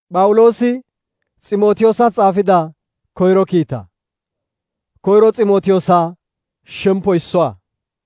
Phawuloosi Ximootiyoosa xaafida koyro kiitaa. Koyro Ximootiyoosaa shemppo issuwaa.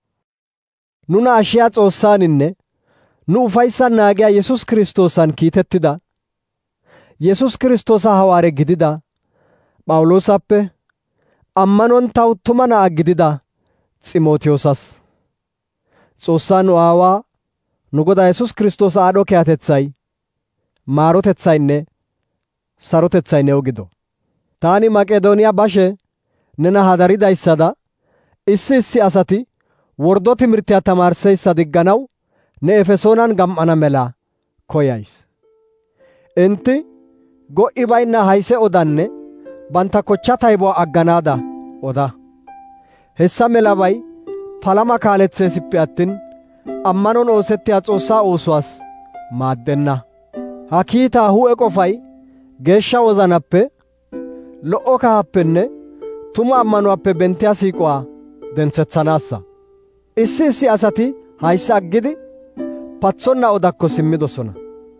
Nuna ashiyaa Xoossaaninne nu ufayssan naagiyaa Yesus Kiristoosan kiitettida, Yesus Kiristoosa hawaare gidida Phawuloosappe, ammanon taw tuma na'a gidida Ximootiyoosas. Xoossaa nu Aawaa, nu Godaa Yesus Kiristoosa aadho kiyatetsay, maarotetsaynne sarotetsay new gido. Taani Maqedooniyaa bashe nena hadaridayssada, issi asati wordo timirtiyaa tamaarseyssa digganaw ne Efesoonan gam"ana mela koyays. Inti go"i baynna hayse odanne bantta kochcha taybuwaa agganaada oda. Hessa melabay palama kaaletseesippe attin ammanon oosettiyaa Xoossaa oosuwaas maaddenna. Ha kiitaa hu'e qofay geeshsha wozanappe, lo"o kahappenne tuma ammanuwaappe benttiyaa siiquwaa dentsetsanaassa. Issi asati hayssa aggidi patsonna odakko simmidosona.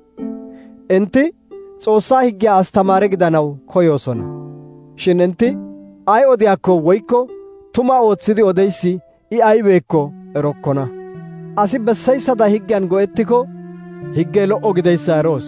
Inti Xoossaa higgiyaa astamaare gidanaw koyoosona. Shin inti ay odiyaakko woykko tuma ootsidi odeyssi I aybeekko erokkona. Asi bessayssada higgiyan go'ettiko higgey lo"o gideyssa eroos.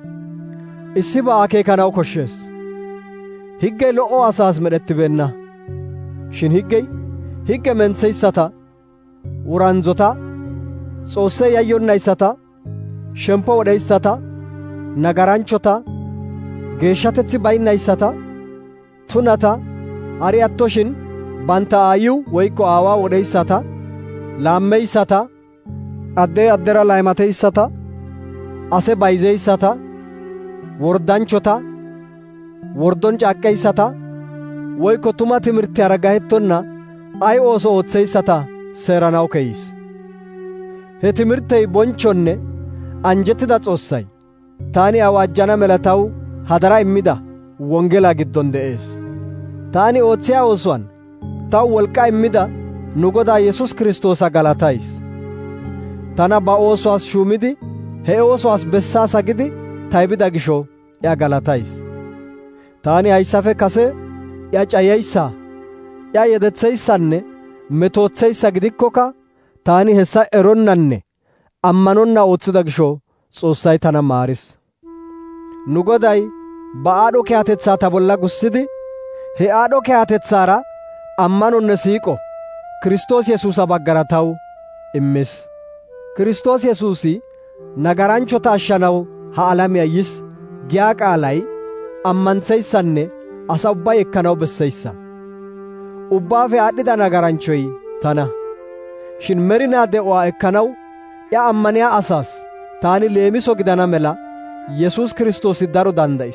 Issibaa akeekanaw koshshees. Higgey lo"o asaas medhettibeenna. Shin higge mentseyssata, wurandzota, Xoossee yayyonnayssata, shemppo wodheyssata, nagaranchchota, geeshshateththi baynnayssata, tunata, hari attoshin bantta aayiw woykko aawaa wodheyssata, laammeyssata, addey addera laymateyssata, ase bayzeyssata, wordanchchota, wordon caaqqeyssata, woykko tuma timirtiyaara gahettonna ay ooso ootseyssata seeranaw koyis. He timirtey bonchchonne anjettida Xoossay taani awaajjana mela taw hadara immida wonggelaa giddon de'ees. Taani ootsiyaa oosuwaan taw wolqaa immida nu Godaa Yesus Kiristoosa galatays. Tana ba oosuwaas shuumidi he oosuwaas bessaasa gidi taybida gisho iya galatays. Taani hayssafe kase iya cayeyssa, iya yedetseyssanne metootseyssa gidikkokka taani hessa eronnanne ammanonna ootsida gisho Xoossay tana maaris. Nu Goday ba aadho kiyatetsaa ta bolla gussidi, he aadho kiyatetsaara ammanonne siiqo Kiristoos Yesuusa baggara taw immis. Kiristoos Yesuusi nagaranchchota ashshanaw ha alamiyaa yis giyaa qaalay ammantseyssanne asa ubbay ekkanaw besseyssa. Ubbaafe aadhdhida nagaranchchoy tana. Shin merinaa de'uwaa ekkanaw iya ammaniyaa asaas taani leemiso gidana mela Yesus Kiristoosi daro dandda'is.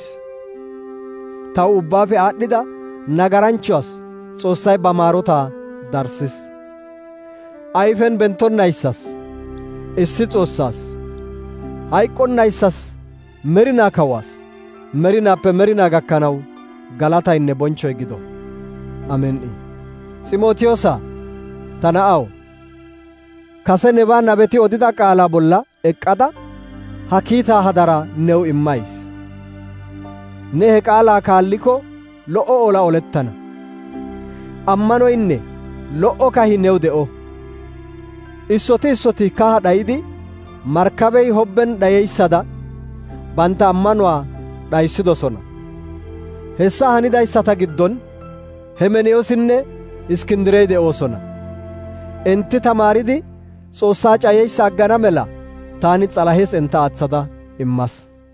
Taw ubbaafe aadhdhida nagaranchchuwaas Xoossay ba maarotaa darssis. Ayfen benttonnayssas, issi Xoossaas, hayqqonnayssas, merinaa kawaas, merinaappe merinaa gakkanaw galataynne bonchchoy gido. Amen"i. Ximootiyoosa, ta na'aw, kase nebaa nabeti odida qaalaa bolla eqqada ha kiitaa hadara new immays. Ne he qaalaa kaalliko lo"o ola olettana. Ammanoynne lo"o kahi new de'o. Issoti kaha dhayidi markkabey hobben dhayeyssada bantta ammanuwaa dhayssidosona. Hessa hanidayssata giddon Hemeneyoosinne Iskindirey de'oosona. Inti tamaaridi Xoossaa cayeyssa aggana mela taani Xalahes entta aatsada immas.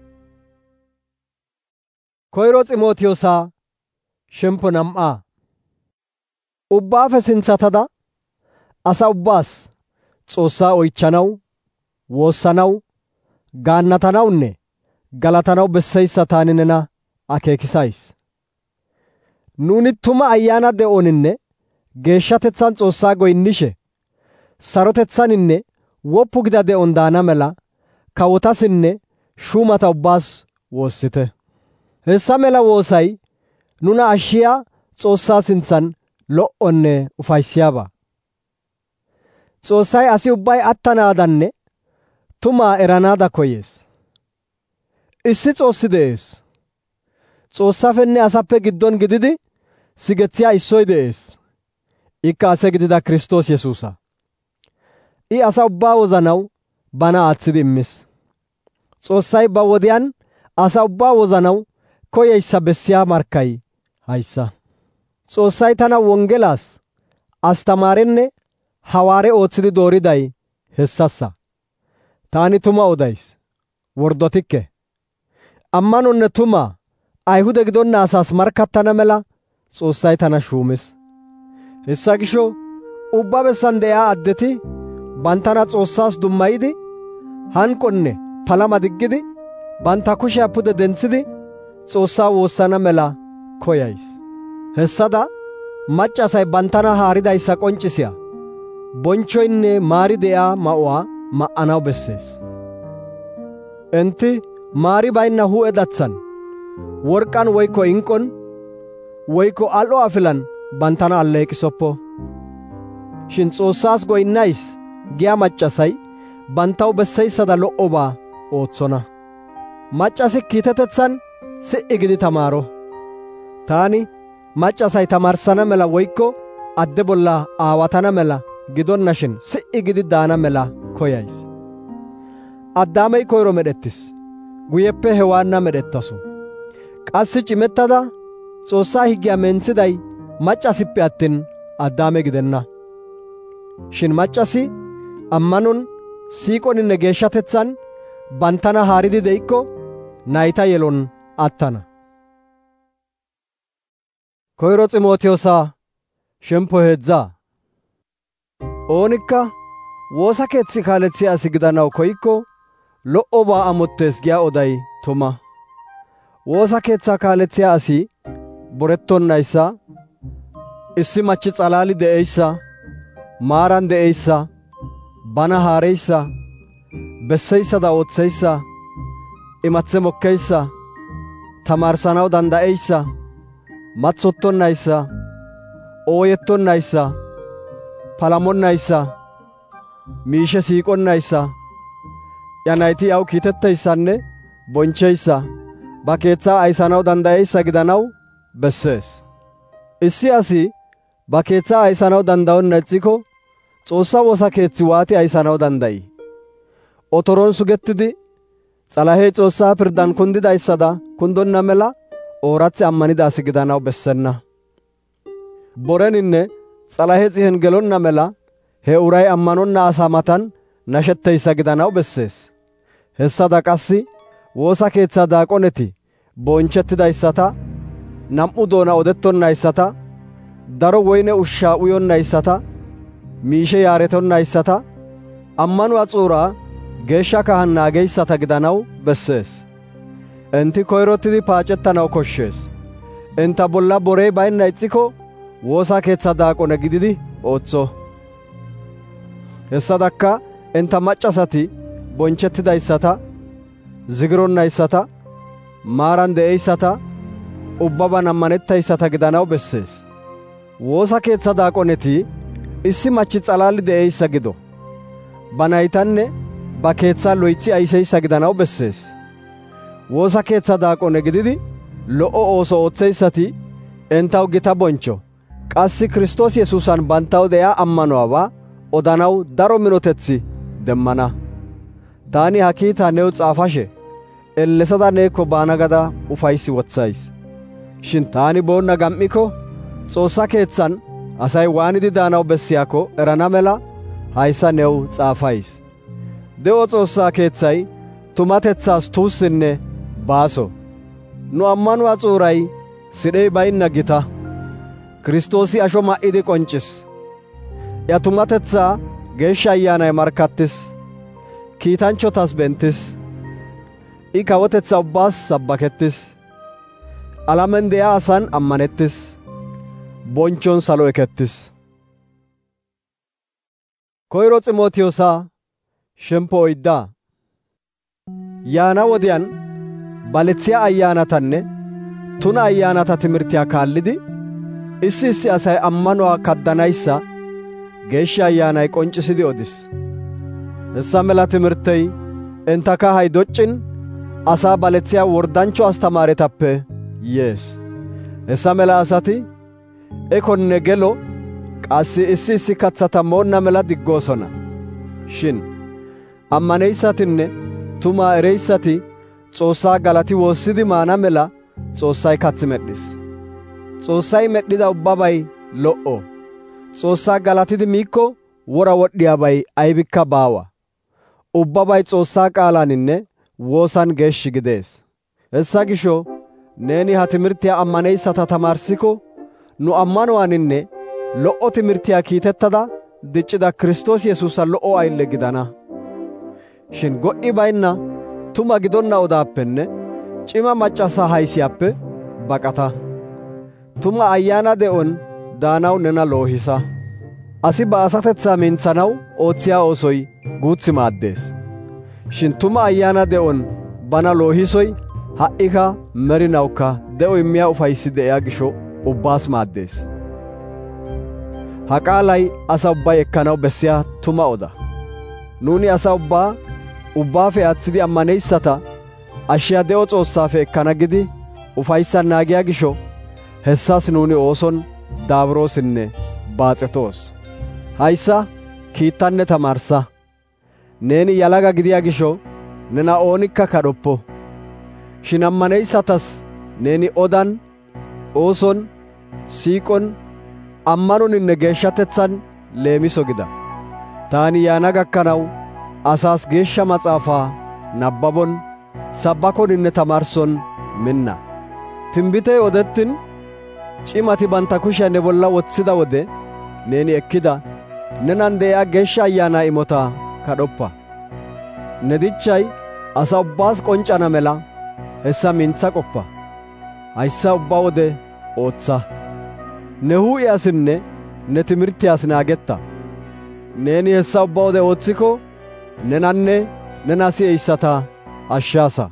Koyro Ximootiyoosaa shemppo 2. Ubbaafe sintsatada asa ubbaas Xoossaa oychchanaw, woossanaw, gaannatanawunne galatanaw besseyssa taani nena akeekisays. Nuuni tuma ayyaana de'oninne geeshshatetsan Xoossaa goynnishe, sarotetsaninne woppu gida de'on daana mela kawotasinne shuumata ubbaas woossite. Hessa mela woosay nuna ashshiyaa Xoossaa sintsan lo"onne ufayssiyaaba. Xoossay asi ubbay attanaadanne tumaa eranaada koyees. Issi Xoossi de'ees. Xoossafenne asappe giddon gididi sigethiyaa issoy de'ees. Ikka ase gidida Kiristoos Yesuusa. I asa ubbaa wozanaw bana aaththidi immis. Xoossay ba wodiyaan asa ubbaa wozanaw koyeyssa bessiyaa markkay hayssa. Xoossay tana wongelaas astamaarenne hawaare ooththidi dooriday hessassa. Taani tuma odays, wordotikke. Ammanonne tuma Ayhude gidonna asaas markkattana mela Xoossay tana shuumis. Hessa gisho ubba bessan de'iyaa addeti banttana Xoossaas dummayidi hanqonne palama diggidi bantta kushiyaa pude dentsidi Xoossaa woossana mela koyays. Hessada maccasay banttana haaridayssa qonccisiyaa bonchchoynne maari de'iyaa ma'uwaa ma'anaw bessees. Enti maari baynna hu'e datsan worqqan woykko inqon woykko al''o afilan banttana alleeqisoppo. Shin Xoossaas goynnays giyaa maccasay banttaw besseyssada lo''obaa ootsona. Maccasi kiitetetsan si'i gidi tamaaro. Taani maccasay tamarssana mela woykko adde bolla aawatana mela gidonna shin si'i gidi daana mela koyays. Addaamey koyro medhettis. Guyeppe Hewaanna medhettasu. Qassi cimettada Xoossaa higgiyaa menthiday maccasippe attin Addaame gidenna. Shin maccasi ammanon, siiqoninne geeshshatetsan banttana haaridi de'ikko nayta yelon attana. Koyro Ximootiyoosa shemppo 3. Oonikka woosa keetsi kaaletsiyaa asi gidanaw koyikko lo''obaa amottees giyaa oday tuma. Woosa keetsaa kaaletsiyaa asi borettonnayssa, issi machi s'alaali de'eyssa, maaran de'eyssa, bana haareyssa, besseyssada ootseyssa, imathe mokkeyssa, tamaarsanaw danda'eyssa, matsottonnayssa, ooyettonnayssa, palamonnayssa, miishe siiqonnayssa, ya nayti yaw kiitetteyssanne boncheyssa, ba keetsaa ayssanaw danda'eyssa gidanaw bessees. Issi asi ba keetsaa ayssanaw danda'onna ixxiko Xoossaa woosa keetsi waati ayssanaw danda'i? Otoron sugettidi Xalahey Xoossaa pirdan kundidayssada kundonna mela oorathi ammanida asi gidanaw bessenna. Boreninne Xalahe xihen gelonna mela he uray ammanonna asaa matan nashetteyssa gidanaw bessees. Hessada qassi woosa keetsaa daaqoneti bonchettidayssata, nam''u doona odettonnayssata, daro woyne ushshaa uyonnayssata, miishe yaaretonnayssata, ammanuwaa xuuraa geeshsha kahan naageyssata gidanaw bessees. Enti koyrottidi paacettanaw koshshees. Enta bolla borey baynna ixxiko woosa keetsaa daaqone gididi ootso. Hessadakka enta maccasati bonchettidayssata, zigironnayssata, maaran de'eyssata, ubbaban ammanettayssata gidanaw bessees. Woosa keetsaa daaqoneti issi machi s'alaali de'eyssa gido. Ba naytanne ba keetsaa loytsi aysseyssa gidanaw bessees. Woosa keetsaa daaqone gididi lo''o ooso ootseyssati entaw gita bonchcho, qassi Kiristoos Yesuusan banttaw de'iyaa ammanuwaabaa odanaw daro minotetsi demmana. Taani ha kiitaa new xaafashe ellesada neekko baana gada ufayssi wotsays. Shin taani boonna gam''iko Xoossaa keetsan asay waanidi daanaw bessiyaakko erana mela hayssa new xaafays. De'o Xoossaa keetsay tumatetsaas tuussinne baaso. Nu ammanuwaa xuuray sidhey baynna gita. Kiristoosi asho ma'idi qonccis. Ya tumatetsaa Geeshsha Ayyaanay markkattis. Kiitanchchotas benttis. I kawotetsaa ubbaas sabbakettis. Alamen de'iyaa asan ammanettis. Bonchchon salo ekettis. Koyro Ximootiyoosa shemppo 4. Yaana wodiyaan baletsiyaa ayyaanatanne tuna ayyaanata timirtiyaa kaallidi issi asay ammanuwaa kaddanayssa Geeshsha Ayyaanay qonccisidi odis. Hessa mela timirtey enta kahay doccin asaa balethiya wordancho astamaaretappe yees. Hessa mela asati ekonne gelo qassi issi kaththata moonna mela diggoosona. Shin ammaneyssatinne tumaa ereyssati Xoossaa galati woossidi maana mela Xoossay kath medhis. Xoossay medhida ubbabay lo"o. Xoossaa galatidi miikko wora wodhiyaabay aybikka baawa. Ubbabay Xoossaa qaalaaninne woosan geeshshi gidees. Hessa gisho neeni ha timirtiyaa ammaneyssata tamaarsiko nu ammanuwaaninne lo"o timirtiyaa kiitettada diccida Kiristoos Yesuusa lo"o aylle gidana. Shin go"i baynna tuma gidonna odaappenne cima maccasa haysiyaappe baqata. Tuma ayyaana de'on daanaw nena loohisa. Asi ba asatetsaa minthanaw oothiyaa oosoy guuthi maaddees. Shin tuma ayyaana de'on bana loohisoy ha'ika merinawukka de'o immiyaa ufayssi de'iyaa gisho ubbaas maaddees. Ha qaalay asa ubbay ekkanaw bessiyaa tuma oda. Nuuni asa ubbaafe aaththidi ammaneyssata ashshiyaa de'o Xoossaafe ekkana gidi ufayssan naagiyaa gisho hessas nuuni ooson daabiroosinne baaxetoos. Hayssa kiittanne tamaarsa. Neeni yalaga gidiyaa gisho nena oonikka kadhoppo. Shin ammaneyssatas neeni odan, ooson, siiqon, ammanoninne geeshshatethan leemiso gida. Taani yaana gakkanaw asaas geeshsha maxaafaa nabbabon, sabbakoninne tamaarson minna. Tinbitey odettin cimati banta kushiyaa ne bolla woththida wode neeni ekkida nenan de'iyaa geeshsha ayyaanaa imotaa kadhoppa. Ne dichay asa ubbaas qonccana mela hessa mintha qoppa. Hayssa ubba wode ootha. Ne huu'iyaasinne ne timirtiyaas naagetta. Neeni hessa ubba wode ooththiko nenanne nena si'eyssata ashshaasa.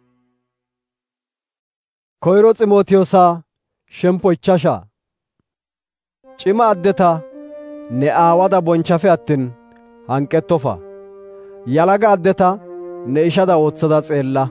Koyro Ximootiyoosa shemppo 5. Cima addeta ne aawada bonchafe attin hanqettofa. Yalaga addeta ne ishada ooththada xeella.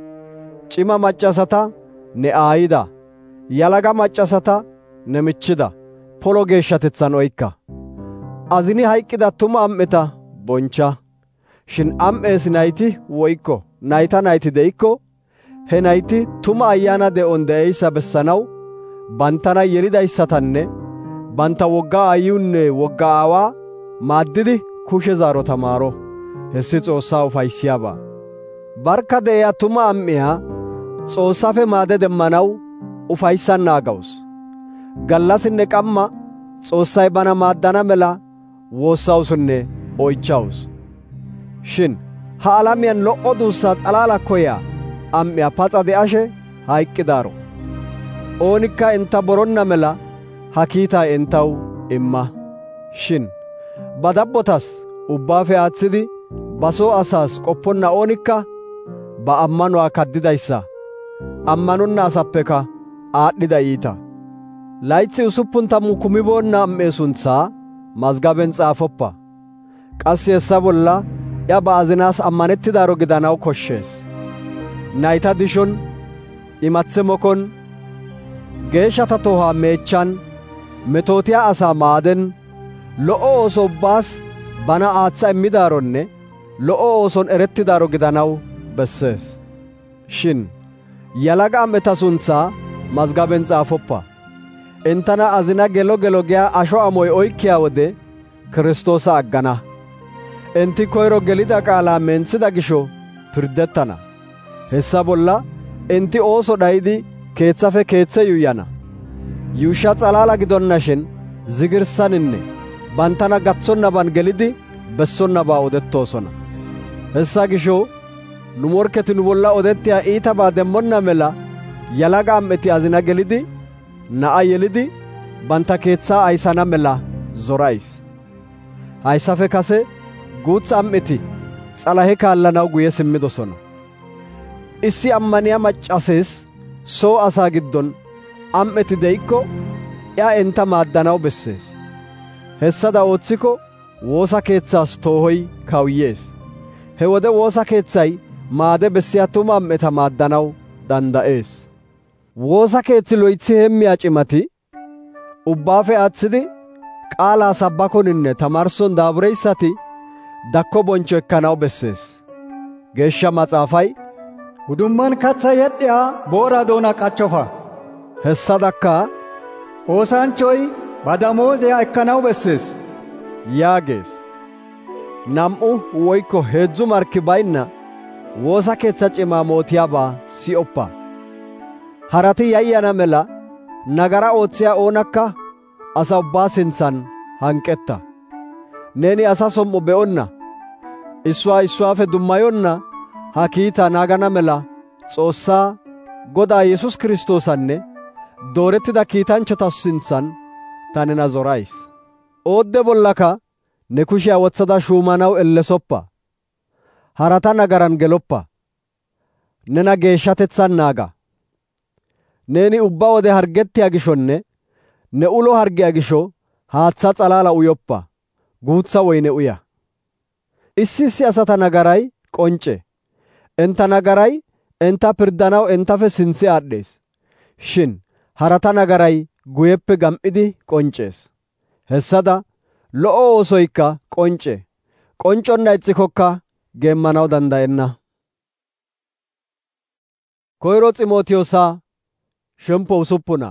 Cima maccasata ne aayida, yalaga maccasata ne michchida polo geeshshatethan oykka. Azini hayqqida tuma am7eta boncha. Shin am7ees nayti woykko nayta nayti de'ikko he nayti tuma ayyaana de'on de'eyssa bessanaw bantana yelidayssatanne banta wogga aayiyunne wogga aawaa maaddidi kushe zaaro tamaaro. Hessi Xoossaa ufayssiyaabaa. Barkka de'iyaa tuma am7iyaa Xoossaafe maade demmanaw ufayssan naagawus. Gallasinne qamma Xoossay bana maaddana mela woossawusunne oychchawus. Shin ha alamiyan lo"o duussaa xalaala koyaa am7iyaa paxa de'ashe hayqqidaaro. Oonikka entta boronna mela ha kiitaa entaw imma. Shin ba dabbotas ubbaafe aaththidi ba soo asaas qopponna oonikka ba ammanuwaa kaddidayssa ammanonna asappeka aadhdhida iita. Laytsi 60 kumiboonna am7ee suntsaa mazgaben xaafoppa. Qassi hessa bolla ya ba azinaas ammanettidaaro gidanaw koshshees. Nayta dishon, imathe mokon, geeshshata tohaa meechchan, metootiyaa asaa maaden, lo"o ooso ubbaas bana aaththa immidaaronne lo"o ooson erettidaaro gidanaw bessees. Shin yalaga am7eta suntsaa mazgaben xaafoppa. Enttana azina gelo giyaa asho amoy oykkiyaa wode Kiristoosa aggana. Enti koyro gelida qaalaa mentsida gisho pirdettana. Hessa bolla enti ooso dhayidi keethafe keethe yuuyana. Yuushsha xalaala gidonnashin zigirssaninne bantana gaththonnaban gelidi bessonnabaa odettoosona. Hessa gisho nu morkketi nu bolla odettiyaa iitabaa demmonna mela yalaga am7eti azina gelidi na'a yelidi banta keethaa ayssana mela zorays. Hayssafe kase guutha am7eti xalahe kaallanaw guye simmidosona. Issi ammaniyaa maccasees soo asaa giddon am7eti de'ikko entta maaddanaw bessees. Hessada ooththiko woosa keethaas toohoy kawuyees. He wode woosa keethay maade bessiya tuma am7eta maaddanaw danda'ees. Woosa keethi loythi hemmiyaa cimati ubbaafe aaththidi qaalaa sabbakoninne tamaarson daabureyssati dakko bonchcho ekkanaw bessees. Geeshsha Maxaafay, «Udumman katha yedhiyaa boora doona qachchofa» hessadakka, «Oosanchoy ba damooziyaa ekkanaw bessees» yaagees. Nam7u woykko heedzdzu markki baynna woosa keetha cimaa mootiyaabaa si'oppa. Harati yayyana mela nagara oothiyaa oonakka asa ubbaa sinthan hanqetta. Neeni asa som7o be'onna, issuwaa issuwaafe dummayonna ha kiitaa naagana mela Xoossaa, Godaa Yesus Kiristoosanne doorettida kiitanchchata sinthan ta nena zorays. Oodde bollaka ne kushiyaa wotsada shuumanaw ellesoppa. Harata nagaran geloppa. Nena geeshshatethan naaga. Neeni ubba wode hargettiyaa gishonne ne ulo hargiyaa gisho haaththa xalaala uyoppa. Guutha woyne uya. Issi asata nagaray qoncce. Enta nagaray enta pirdanaw entafe sinthe aadhees. Shin harata nagaray guyeppe gam7idi qonccees. Hessada lo7o oosoykka qoncce. Qoncconna ixxikokka geemmanaw danda'enna. Koyro Ximootiyoosa shemppo usuppuna.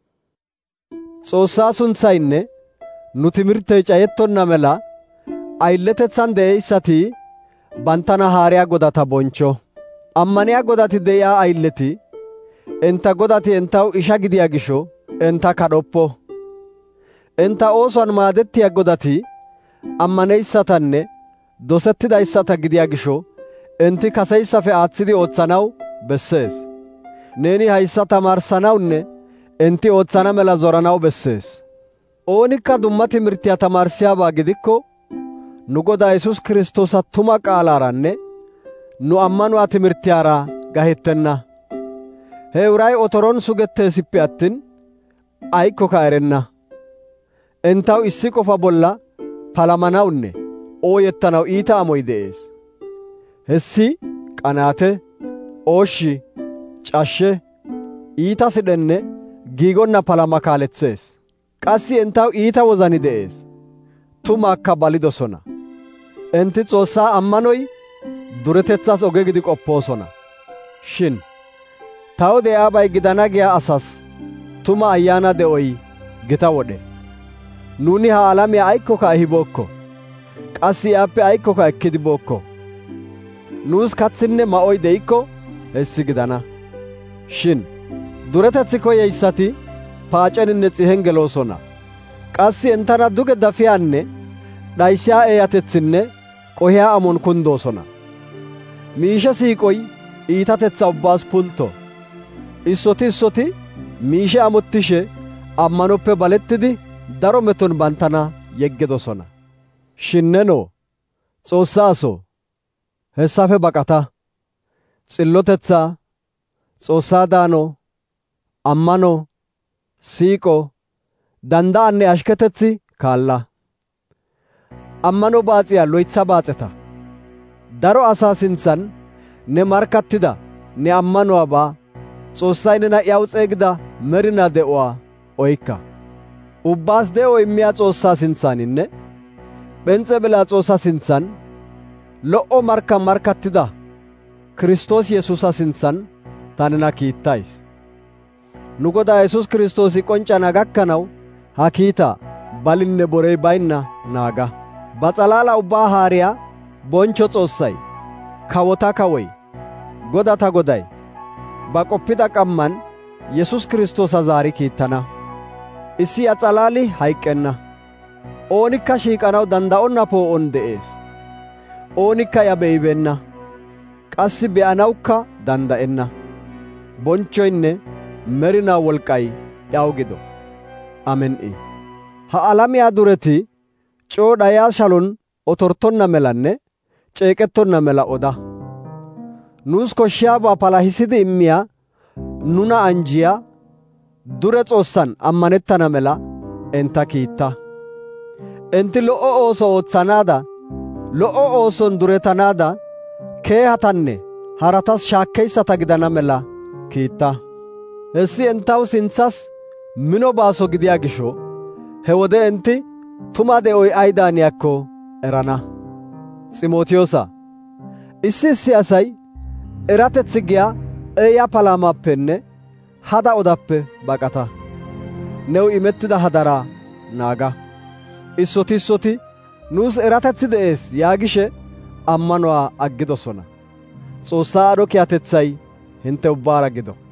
Xoossaa sunthaynne nu timirtey cayettonna mela aylletethan de'eyssati banttana haariyaa godata bonchcho. Ammaniyaa godati de'iyaa aylleti enta godati entaw isha gidiyaa gisho enta kadhoppo. Enta oosuwan maadettiyaa godati ammaneysatanne dosettidayssata gidiyaa gisho enti kaseyssafe aaththidi oothanaw bessees. Neeni hayssa tamaarsanawunne enti oothana mela zoranaw bessees. Oonikka dumma timirtiyaa tamaarsiyaabaa gidikko nu Godaa Yesus Kiristoosa tuma qaalaaranne nu ammanuwaa timirtiyaara gahettenna. He uray otoron sugetteesippe attin aykkoka erenna. Entaw issi qofa bolla palamanawunne ooyettanaw iita amoy de'ees. Hessi qanaate, ooshshi, cashshe, iita sidhenne giigonna palama kaaleththees. Qassi entaw iita wozani de'ees. Tumaakka balidosona. Enti Xoossaa ammanoy duretethas oge gidi qoppoosona. Shin taw de'aabay gidana giyaa asas tuma ayyaana de'oy gita wodhe. Nuuni ha alamiyaa aykkoka ehibookko. Qassi aappe aykkoka ekkidi bookko. Nuus kathinne ma'oy de'ikko hessi gidana. Shin duretetsi koyeyssati paaceninne xihen geloosona. Qassi entana duge dafiyaanne dhayssiyaa eeyatetsinne qohiyaa amon kundoosona. Miishe siiqoy iitatetha ubbaas pultto. Issoti miishe amottishe ammanoppe balettidi daro meton banttana yeggidosona. Shin nenoo, Xoossaa asoo, hessafe baqata. Xillotetsaa, Xoossaa daano, ammano, siiqo, danda'anne ashketethi kaalla. Ammano baaxiyaa loytha baaxeta. Daro asaa sinthan ne markkattida ne ammanuwaabaa Xoossay nena iyaw xeegida merinaa de'uwaa oykka. Ubbaas de'o immiyaa Xoossaa sinthaninne Phenxe Phiilaaxoosa sinthan lo"o markkattida Kiristoos Yesuusa sinthan ta nena kiittays. Nu Godaa Yesus Kiristoosi qonccana gakkanaw ha kiitaa balinne borey baynna naaga. Ba xalaala ubbaa haariyaa bonchcho Xoossay, kawota kawoy, godata goday, ba qoppida qamman Yesus Kiristoosa zaari kiittana. Issi ya xalaali hayqqenna. Oonikka shiiqanaw danda'onna poo'on de'ees. Oonikka ya be'ibeenna. Qassi be'anawukka danda'enna. Bonchchoynne merinaa wolk'k'ay yaw gido. Amen"i. Ha alamiyaa dureti coo dhayaa shalon otortonna melanne ceeqettonna mela oda. Nuus koshshiyaabaa palahissidi immiyaa nuna anjjiyaa dure Xoossan ammanettana mela enta kiitta. Enti lo"o ooso ootsanaada, lo"o ooson duretanaada keehatanne haratas shaakkeyssata gidana mela kiitta. Hessi entaw sinthas mino baaso gidiya gisho, he wode enti tuma de'oy ay daaniyakko erana. Ximootiyoosa, issi asay erateththi giya eeya palamappenne hada odappe baqata. New imettida hadaraa naaga. Issoti nuus erateththi de'ees yaagishe ammanuwaa aggidosona. Xoossaa aadho kiyatethay hinte ubbaara gido.